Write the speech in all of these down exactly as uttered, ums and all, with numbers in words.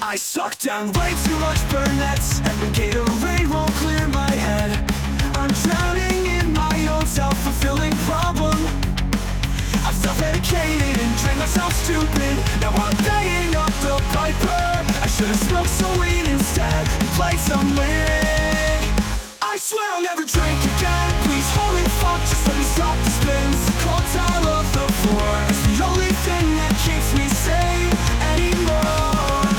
I suck down way too much Burnett's, and the Gatorade won't clear my head. I'm drowning in my own self-fulfilling problem. I've self-medicated and drank myself stupid. Now I'm paying up the piper. I should've smoked some weed instead and played some league. I swear I'll never drink again. Please, holy fuck, just let me stop the spins. Cold tile of the floor is the only thing that keeps me sane anymore.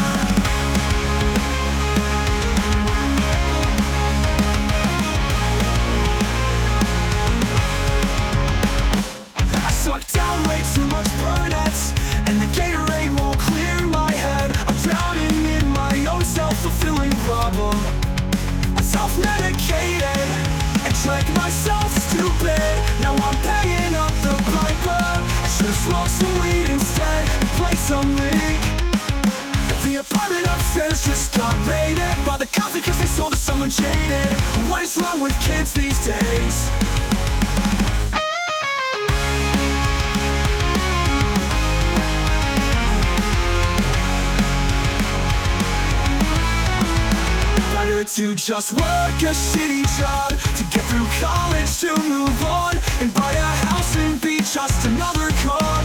I suck down way too much Burnett's, and the Gatorade won't clear my head. I'm drowning in my own self-fulfilling problem. I'm self-medicated and drank myself stupid. Now I'm paying up the piper. I should've smoked some weed instead and played some league. The apartment upstairs just got raided by the cops because they sold to someone jaded. What is wrong with kids these days? To just work a shitty job to get through college, to move on and buy a house and be just another cog.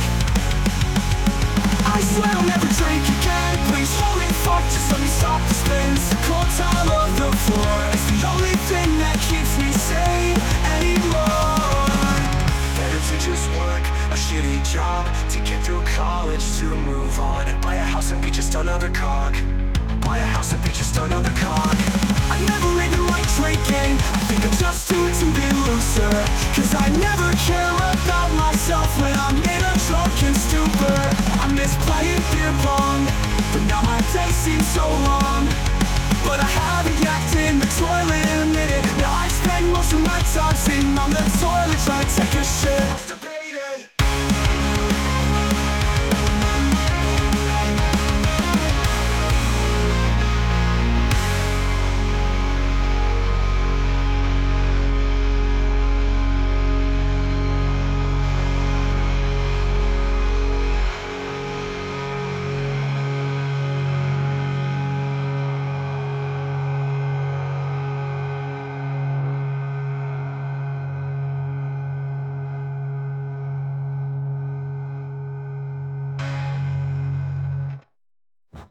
I swear I'll never drink again. Please, holy fuck, just let me stop the spins. The cold tile of the floor is the only thing that keeps me sane anymore. Better to just work a shitty job to get through college, to move on and buy a house and be just another cog. Buy a house and be just another cog. I never even like drinking. I think I'm just doing to be looser, cause I never care about myself when I'm in a drunken stupor. I miss playing beer pong, but now my day seems so long. But I haven't yacked in the toilet in a minute. Now I spend most of my time sitting on the toilet trying to take a shit.